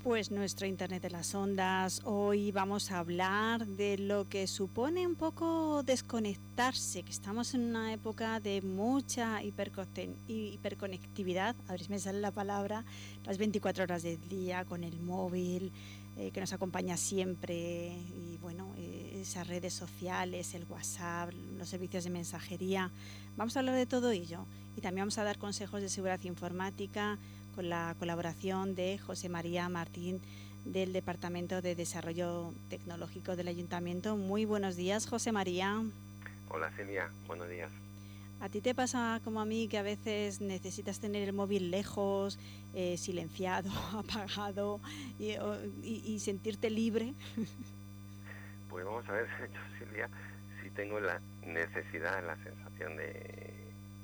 Pues nuestro Internet de las Ondas, hoy vamos a hablar de lo que supone un poco desconectarse, que estamos en una época de mucha hiperconectividad, a ver si me sale la palabra, las 24 horas del día con el móvil, que nos acompaña siempre, y bueno, esas redes sociales, el WhatsApp, los servicios de mensajería. Vamos a hablar de todo ello y también vamos a dar consejos de seguridad informática con la colaboración de José María Martín del Departamento de Desarrollo Tecnológico del Ayuntamiento. Muy buenos días, José María. Hola Celia, buenos días. ¿A ti te pasa como a mí que a veces necesitas tener el móvil lejos, silenciado, apagado y sentirte libre? Pues vamos a ver, yo Silvia, si tengo la necesidad, la sensación de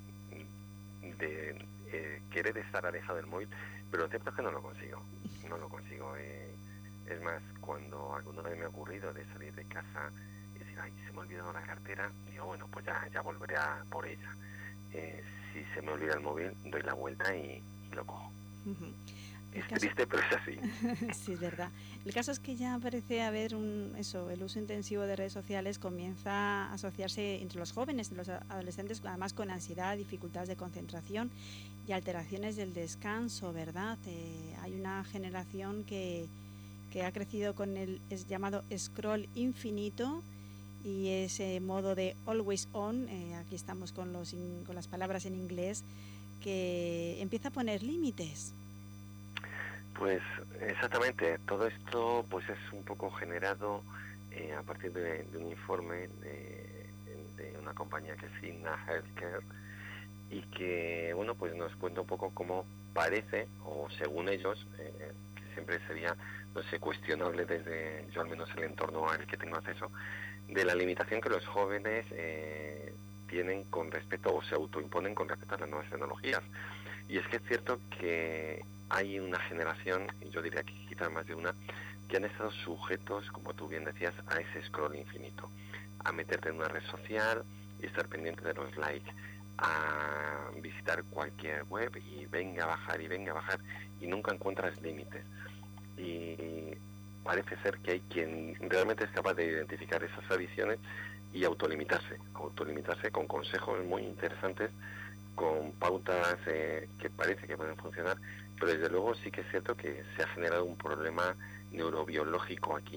querer estar alejado del móvil, pero lo cierto es que no lo consigo. Es más, cuando alguna vez me ha ocurrido de salir de casa y decir, ay, se me ha olvidado la cartera, digo, bueno, pues ya volveré a por ella. Si se me olvida el móvil, doy la vuelta y lo cojo. Uh-huh. Es triste, pero es así. Sí, es verdad. El caso es que ya parece haber el uso intensivo de redes sociales comienza a asociarse entre los jóvenes, los adolescentes, además con ansiedad, dificultades de concentración y alteraciones del descanso, ¿verdad? Hay una generación que ha crecido con el llamado scroll infinito y ese modo de always on, aquí estamos con las palabras en inglés, que empieza a poner límites. Pues exactamente, todo esto pues es un poco generado a partir de un informe de una compañía que es Cigna Healthcare y que bueno pues nos cuenta un poco cómo parece, o según ellos, que siempre sería, no sé, cuestionable desde yo al menos el entorno al que tengo acceso, de la limitación que los jóvenes tienen con respecto, o se autoimponen con respecto a las nuevas tecnologías. Y es que es cierto que hay una generación, y yo diría que quizás más de una, que han estado sujetos, como tú bien decías, a ese scroll infinito, a meterte en una red social y estar pendiente de los likes, a visitar cualquier web y venga a bajar y nunca encuentras límites. Y parece ser que hay quien realmente es capaz de identificar esas adicciones y autolimitarse con consejos muy interesantes, con pautas que parece que pueden funcionar, pero desde luego sí que es cierto que se ha generado un problema neurobiológico aquí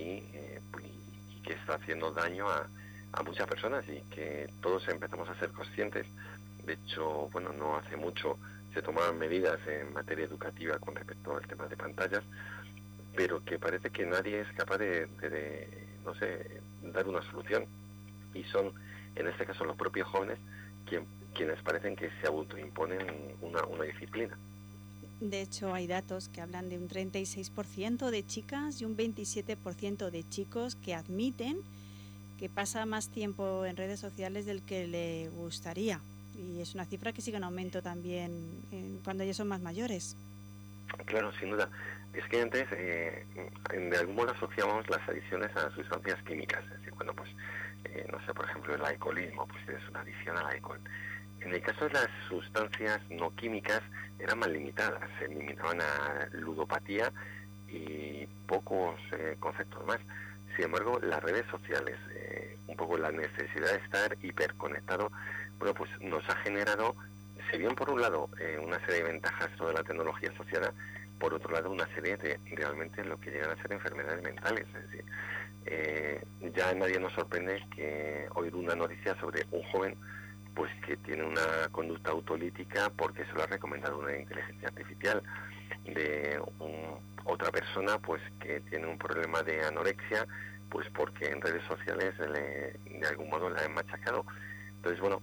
y que está haciendo daño a muchas personas y que todos empezamos a ser conscientes. De hecho, bueno, no hace mucho se tomaban medidas en materia educativa con respecto al tema de pantallas, pero que parece que nadie es capaz de no sé, dar una solución. Y son, en este caso, los propios jóvenes quienes parecen que se autoimponen una disciplina. De hecho, hay datos que hablan de un 36% de chicas y un 27% de chicos que admiten que pasa más tiempo en redes sociales del que le gustaría. Y es una cifra que sigue en aumento también cuando ya son más mayores. Claro, sin duda. Es que antes, de algún modo asociamos las adicciones a sustancias químicas. Es decir, bueno, pues, no sé, por ejemplo, el alcoholismo, pues es una adicción al alcohol. En el caso de las sustancias no químicas, eran más limitadas. Se limitaban a ludopatía y pocos conceptos más. Sin embargo, las redes sociales, un poco la necesidad de estar hiperconectado, bueno, pues nos ha generado, si bien por un lado una serie de ventajas toda la tecnología asociada, por otro lado una serie de realmente lo que llegan a ser enfermedades mentales. Es decir, ya nadie nos sorprende que oír una noticia sobre un joven pues que tiene una conducta autolítica porque se lo ha recomendado una inteligencia artificial, de otra persona pues que tiene un problema de anorexia pues porque en redes sociales de algún modo la han machacado. Entonces bueno,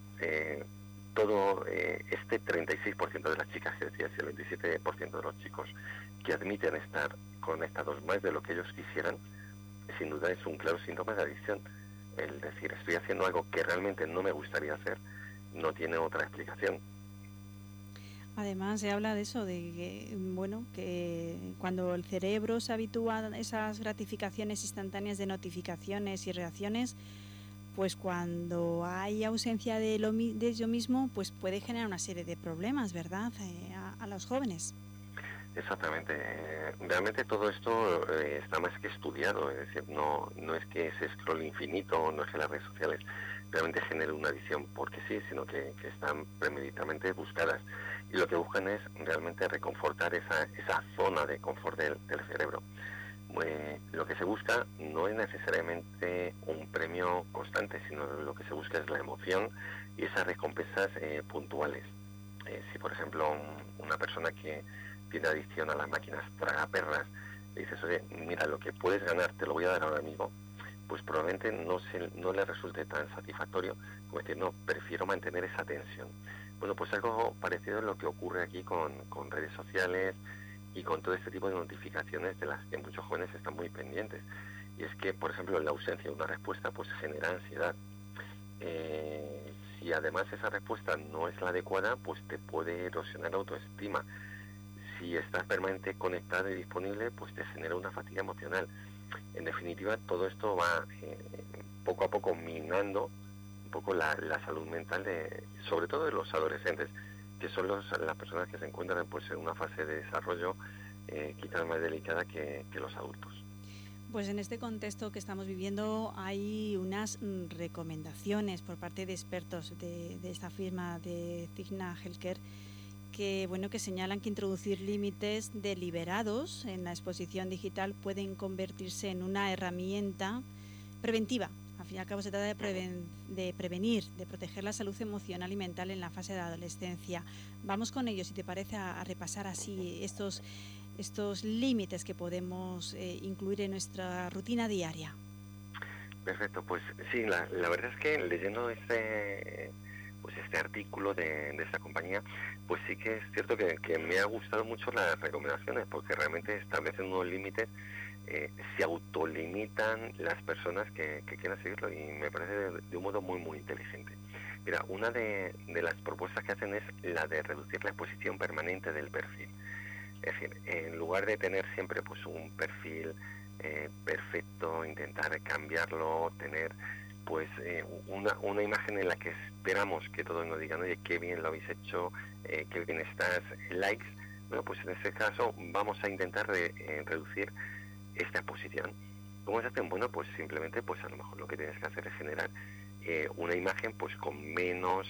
todo este 36% de las chicas que decías y el 27% de los chicos que admiten estar conectados más de lo que ellos quisieran, sin duda es un claro síntoma de adicción. El decir, estoy haciendo algo que realmente no me gustaría hacer, no tiene otra explicación. Además se habla de eso, de que, bueno, que cuando el cerebro se habitúa a esas gratificaciones instantáneas de notificaciones y reacciones, pues cuando hay ausencia de ello mismo, pues puede generar una serie de problemas, ¿verdad?, a los jóvenes. Exactamente. Realmente todo esto está más que estudiado, es decir, no es que ese scroll infinito, no es que las redes sociales realmente generen una adicción porque sí, sino que están premeditadamente buscadas. Y lo que buscan es realmente reconfortar esa zona de confort del cerebro. Lo que se busca no es necesariamente un premio constante, sino lo que se busca es la emoción y esas recompensas puntuales. Si, por ejemplo, una persona que tiene adicción a las máquinas tragaperras, le dices, oye, mira, lo que puedes ganar te lo voy a dar ahora mismo, pues probablemente no le resulte tan satisfactorio como decir, no, prefiero mantener esa tensión. Bueno, pues algo parecido es lo que ocurre aquí con redes sociales y con todo este tipo de notificaciones de las que muchos jóvenes están muy pendientes. Y es que, por ejemplo, la ausencia de una respuesta pues genera ansiedad. Si además esa respuesta no es la adecuada, pues te puede erosionar la autoestima. Si estás permanente conectado y disponible, pues te genera una fatiga emocional. En definitiva, todo esto va poco a poco minando un poco la salud mental, sobre todo de los adolescentes, que son las personas que se encuentran pues en una fase de desarrollo quizás más delicada que los adultos. Pues en este contexto que estamos viviendo hay unas recomendaciones por parte de expertos de esta firma de Cigna Healthcare que señalan que introducir límites deliberados en la exposición digital pueden convertirse en una herramienta preventiva. Al fin y al cabo se trata de prevenir, de proteger la salud emocional y mental en la fase de adolescencia. Vamos con ello, si te parece, a repasar así estos límites que podemos incluir en nuestra rutina diaria. Perfecto, pues sí, la verdad es que leyendo este artículo de esta compañía, pues sí que es cierto que me ha gustado mucho las recomendaciones, porque realmente establecen unos límites, se autolimitan las personas que quieran seguirlo, y me parece de un modo muy, muy inteligente. Mira, una de las propuestas que hacen es la de reducir la exposición permanente del perfil. Es decir, en lugar de tener siempre pues un perfil perfecto, intentar cambiarlo, tener pues una imagen en la que esperamos que todos nos digan, oye, qué bien lo habéis hecho, qué bien estás, likes. Bueno, pues en este caso vamos a intentar reducir esta exposición. ¿Cómo se hace? Bueno, pues simplemente, pues a lo mejor lo que tienes que hacer es generar una imagen pues con menos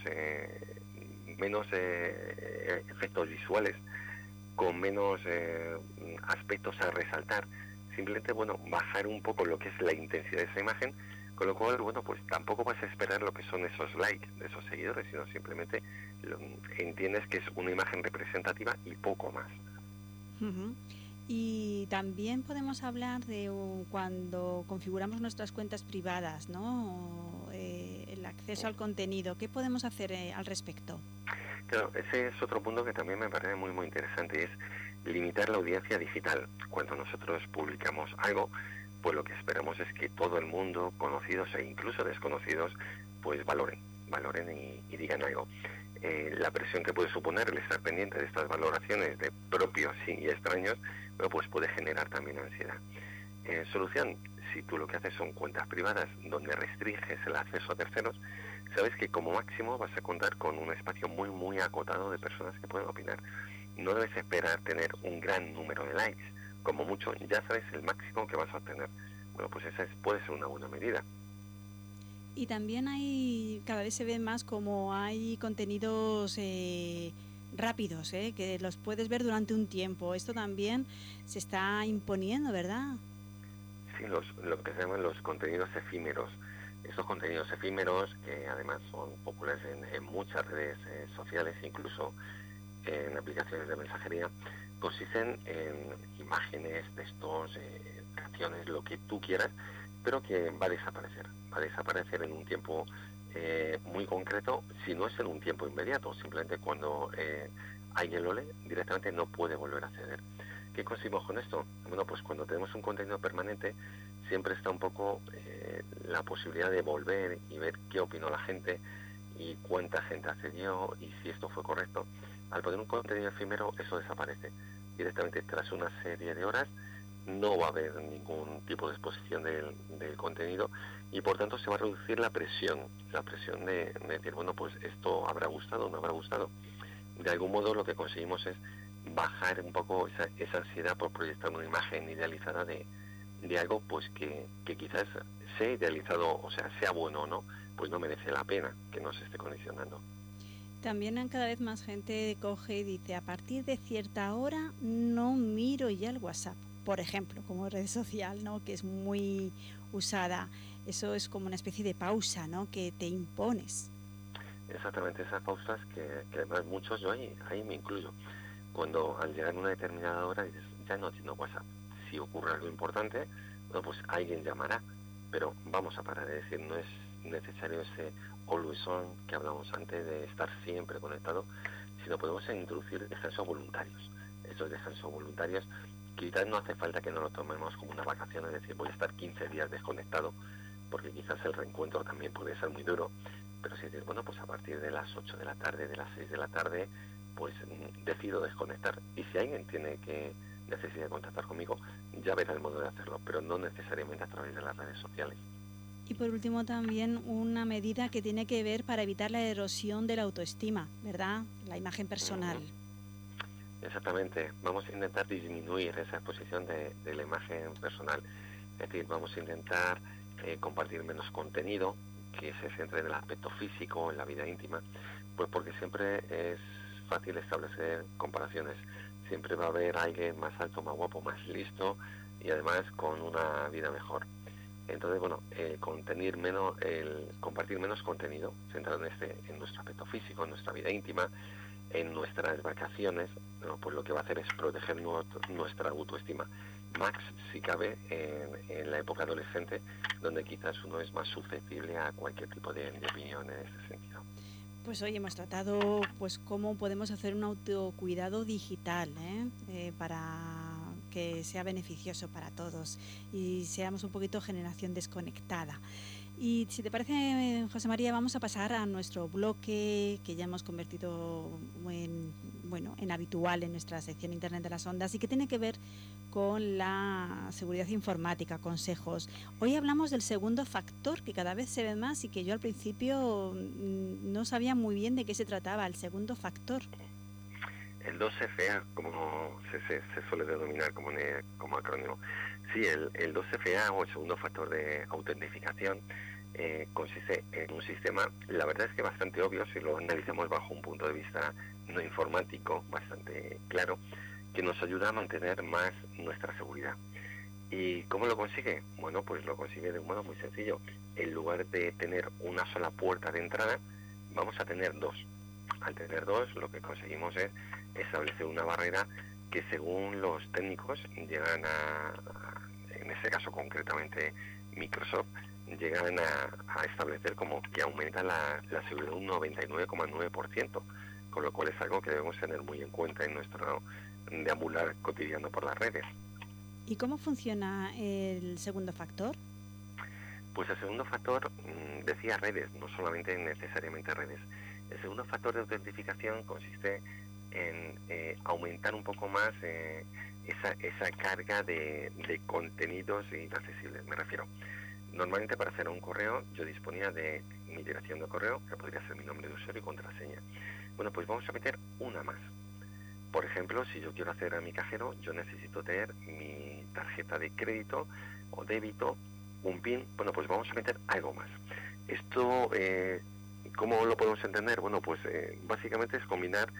efectos visuales, con menos aspectos a resaltar. Simplemente, bajar un poco lo que es la intensidad de esa imagen, con lo cual, pues tampoco vas a esperar lo que son esos likes de esos seguidores, sino simplemente entiendes que es una imagen representativa y poco más. Uh-huh. Y también podemos hablar de cuando configuramos nuestras cuentas privadas, ¿no? El acceso al contenido. ¿Qué podemos hacer al respecto? Claro, ese es otro punto que también me parece muy, muy interesante, es limitar la audiencia digital. Cuando nosotros publicamos algo, pues lo que esperamos es que todo el mundo, conocidos e incluso desconocidos, pues valoren y digan algo. La presión que puede suponer el estar pendiente de estas valoraciones de propios y extraños, pues puede generar también ansiedad. Solución, si tú lo que haces son cuentas privadas donde restringes el acceso a terceros, sabes que como máximo vas a contar con un espacio muy, muy acotado de personas que pueden opinar. No debes esperar tener un gran número de likes. Como mucho, ya sabes el máximo que vas a obtener. Bueno, pues esa puede ser una buena medida. Y también cada vez se ve más como hay contenidos rápidos, que los puedes ver durante un tiempo. Esto también se está imponiendo, ¿verdad? Sí, lo que se llaman los contenidos efímeros. Estos contenidos efímeros, que además son populares en muchas redes sociales, incluso en aplicaciones de mensajería, consisten en imágenes, textos, canciones, lo que tú quieras, pero que va a desaparecer en un tiempo muy concreto, si no es en un tiempo inmediato, simplemente cuando alguien lo lee, directamente no puede volver a acceder. ¿Qué conseguimos con esto? Bueno, pues cuando tenemos un contenido permanente, siempre está un poco la posibilidad de volver y ver qué opinó la gente y cuánta gente accedió y si esto fue correcto. Al poner un contenido efímero, eso desaparece. Directamente tras una serie de horas no va a haber ningún tipo de exposición del contenido y por tanto se va a reducir la presión de decir, bueno, pues esto habrá gustado o no habrá gustado. De algún modo lo que conseguimos es bajar un poco esa ansiedad por proyectar una imagen idealizada de algo pues que quizás sea idealizado, o sea, sea bueno o no, pues no merece la pena que nos esté condicionando. También cada vez más gente coge y dice, a partir de cierta hora no miro ya el WhatsApp, por ejemplo, como red social, ¿no? Que es muy usada. Eso es como una especie de pausa, ¿no? Que te impones. Exactamente, esas pausas que además muchos, yo ahí me incluyo. Cuando al llegar a una determinada hora dices, ya no atiendo WhatsApp. Si ocurre algo importante, bueno, pues alguien llamará, pero vamos a parar, es decir, no es necesario ese always on que hablamos antes de estar siempre conectado, sino podemos introducir descansos voluntarios. Estos descansos voluntarios quizás no hace falta que nos lo tomemos como una vacación, es decir, voy a estar 15 días desconectado, porque quizás el reencuentro también puede ser muy duro, pero si dices, bueno, pues a partir de las 8 de la tarde, de las 6 de la tarde, pues decido desconectar. Y si alguien tiene que necesidad de contactar conmigo, ya verá el modo de hacerlo, pero no necesariamente a través de las redes sociales. Y por último también una medida que tiene que ver para evitar la erosión de la autoestima, ¿verdad? La imagen personal. Exactamente, vamos a intentar disminuir esa exposición de la imagen personal, es decir, vamos a intentar compartir menos contenido que se centre en el aspecto físico, en la vida íntima, pues porque siempre es fácil establecer comparaciones. Siempre va a haber alguien más alto, más guapo, más listo y además con una vida mejor. Entonces, bueno, compartir menos contenido centrado en nuestro aspecto físico, en nuestra vida íntima, en nuestras vacaciones, ¿no? Pues lo que va a hacer es proteger nuestra autoestima. Más si cabe en la época adolescente, donde quizás uno es más susceptible a cualquier tipo de opinión en este sentido. Pues hoy hemos tratado pues cómo podemos hacer un autocuidado digital para que sea beneficioso para todos y seamos un poquito generación desconectada. Y si te parece, José María, vamos a pasar a nuestro bloque que ya hemos convertido en habitual en nuestra sección Internet de las Ondas y que tiene que ver con la seguridad informática, consejos. Hoy hablamos del segundo factor, que cada vez se ve más y que yo al principio no sabía muy bien de qué se trataba, el segundo factor. El 2FA, como se suele denominar como acrónimo. Sí, el 2FA o el segundo factor de autentificación consiste en un sistema, la verdad es que bastante obvio, si lo analizamos bajo un punto de vista no informático, bastante claro, que nos ayuda a mantener más nuestra seguridad. ¿Y cómo lo consigue? Bueno, pues lo consigue de un modo muy sencillo. En lugar de tener una sola puerta de entrada, vamos a tener dos. Al tener dos, lo que conseguimos es establecer una barrera que, según los técnicos, llegan en este caso concretamente Microsoft, llegan a establecer como que aumenta la seguridad un 99,9%, con lo cual es algo que debemos tener muy en cuenta en nuestro deambular cotidiano por las redes. ¿Y cómo funciona el segundo factor? Pues el segundo factor, decía redes, no solamente necesariamente redes. El segundo factor de autentificación consiste en aumentar un poco más esa carga de contenidos inaccesibles. Me refiero, normalmente para hacer un correo yo disponía de mi dirección de correo, que podría ser mi nombre de usuario y contraseña. Bueno, pues vamos a meter una más. Por ejemplo, si yo quiero hacer a mi cajero, yo necesito tener mi tarjeta de crédito o débito, un PIN. Bueno, pues vamos a meter algo más. Esto, ¿cómo lo podemos entender? Bueno, pues básicamente es combinar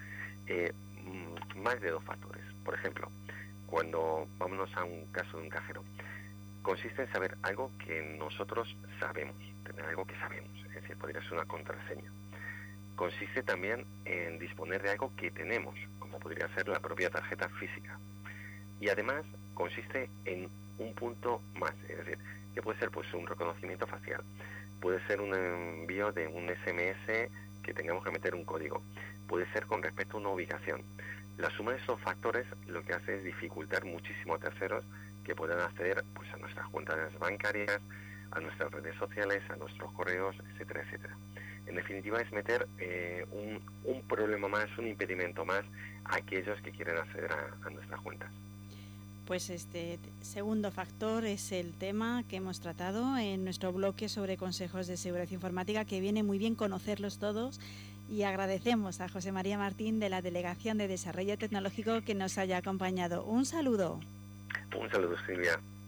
más de dos factores. Por ejemplo, cuando vámonos a un caso de un cajero, consiste en saber algo que nosotros sabemos, tener algo que sabemos, es decir, podría ser una contraseña. Consiste también en disponer de algo que tenemos, como podría ser la propia tarjeta física. Y además consiste en un punto más, es decir, que puede ser pues un reconocimiento facial, puede ser un envío de un SMS que tengamos que meter un código, puede ser con respecto a una ubicación. La suma de esos factores lo que hace es dificultar muchísimo a terceros que puedan acceder pues a nuestras cuentas bancarias, a nuestras redes sociales, a nuestros correos, etcétera, etcétera. En definitiva es meter un problema más, un impedimento más a aquellos que quieren acceder a nuestras cuentas. Pues este segundo factor es el tema que hemos tratado en nuestro bloque sobre consejos de seguridad informática, que viene muy bien conocerlos todos Y agradecemos a José María Martín de la Delegación de Desarrollo Tecnológico que nos haya acompañado. Un saludo. Un saludo, Silvia.